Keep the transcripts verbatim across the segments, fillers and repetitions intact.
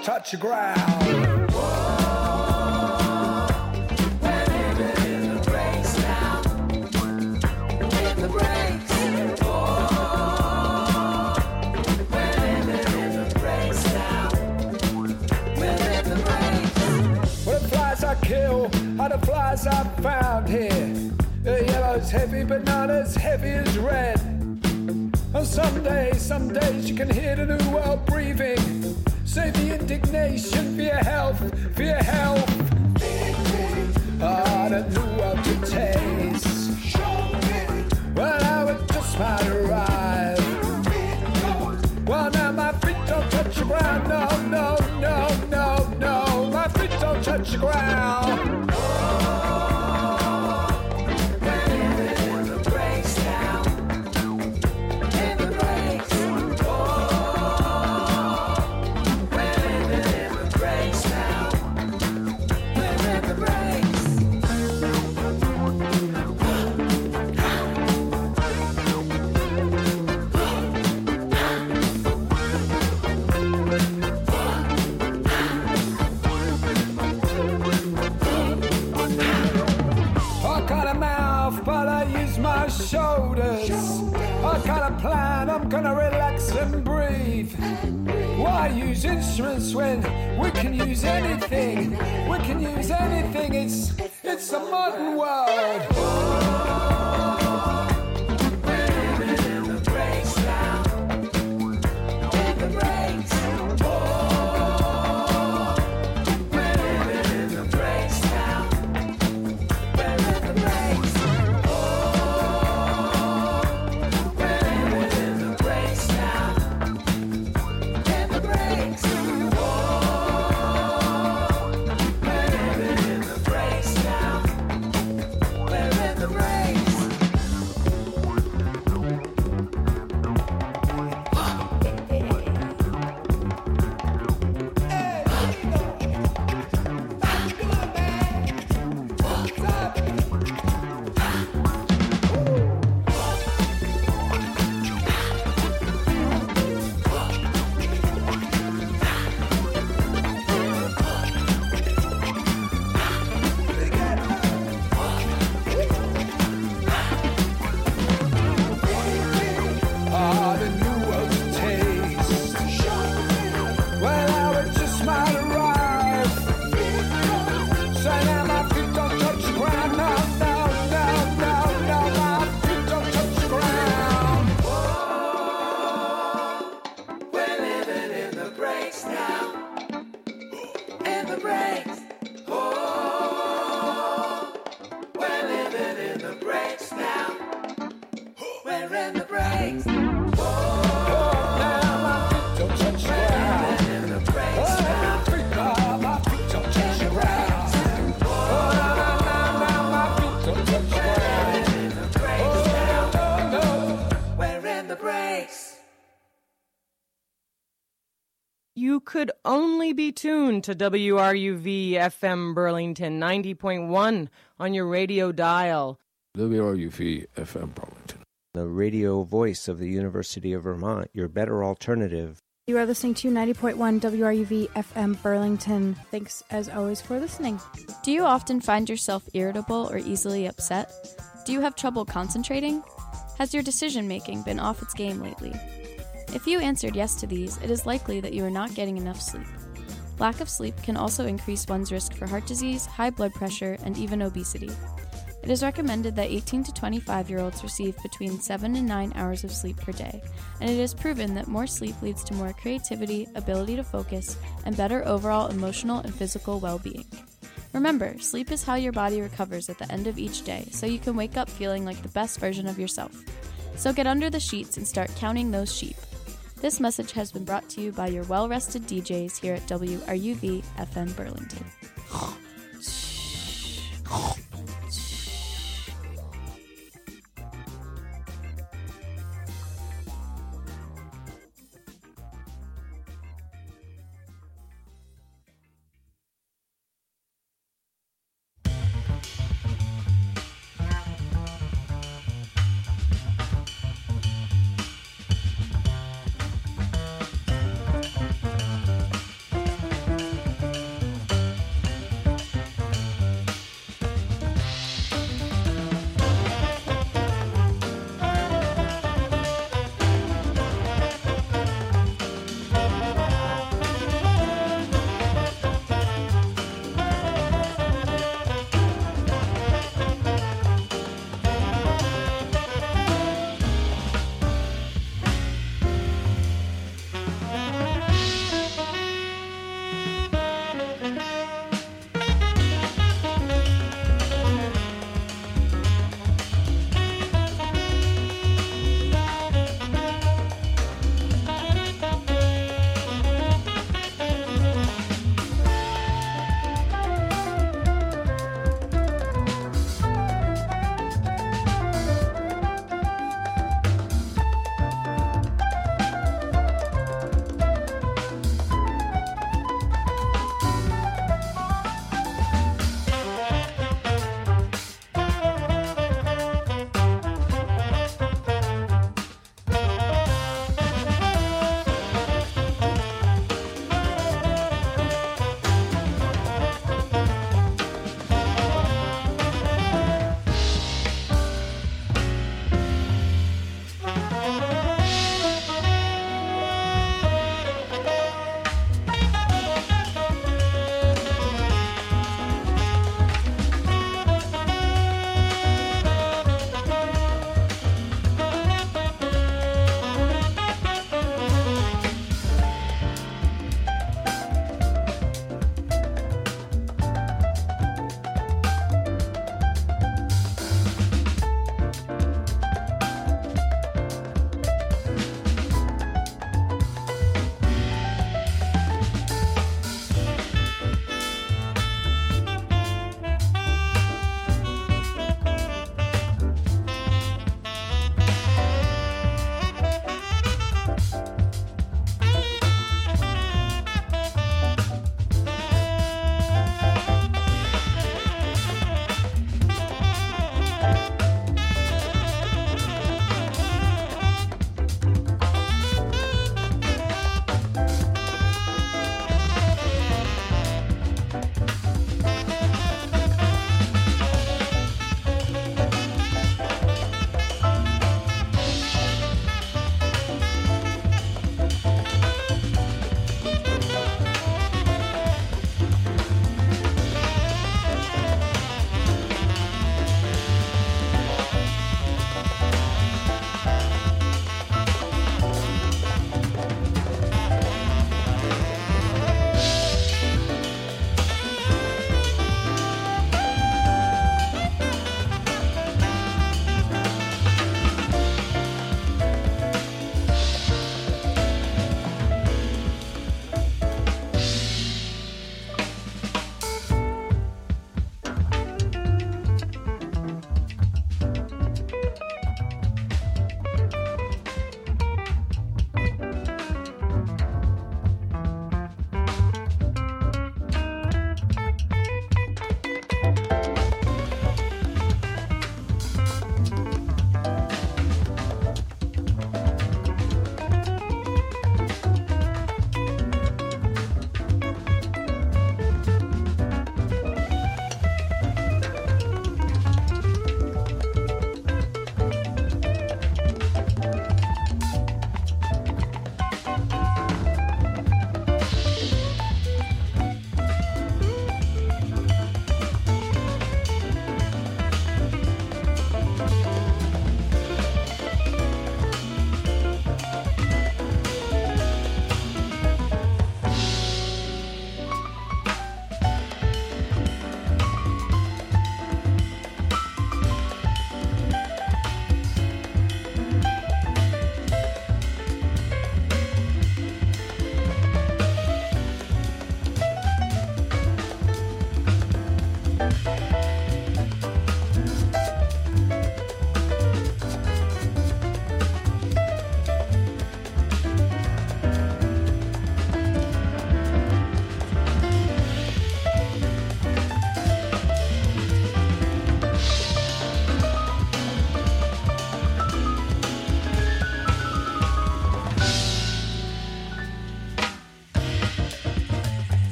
don't touch the ground. Kill are the flies I found here. The yellow's heavy, but not as heavy as red. And some days, some days you can hear the new world breathing. Save the indignation for your health, for your health. Ah, the new world to taste. Well, now it just might arrive. Well, now my feet don't touch the ground. No, no, no, no, no. My feet don't touch the ground. Shoulders. I got a plan, I'm gonna relax and breathe. Why use instruments when we can use anything? We can use anything, it's it's a modern world. You could only be tuned to W R U V F M Burlington ninety point one on your radio dial. W R U V F M Burlington, the radio voice of the University of Vermont, your better alternative. You are listening to ninety point one W R U V F M Burlington. Thanks, as always, for listening. Do you often find yourself irritable or easily upset? Do you have trouble concentrating? Has your decision-making been off its game lately? If you answered yes to these, it is likely that you are not getting enough sleep. Lack of sleep can also increase one's risk for heart disease, high blood pressure, and even obesity. It is recommended that eighteen to twenty-five-year-olds receive between seven and nine hours of sleep per day, and it is proven that more sleep leads to more creativity, ability to focus, and better overall emotional and physical well-being. Remember, sleep is how your body recovers at the end of each day, so you can wake up feeling like the best version of yourself. So get under the sheets and start counting those sheep. This message has been brought to you by your well-rested D Js here at W R U V F M Burlington.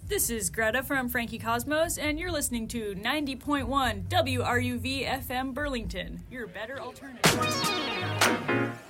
This is Greta from Frankie Cosmos, and you're listening to ninety point one W R U V F M Burlington, your better alternative.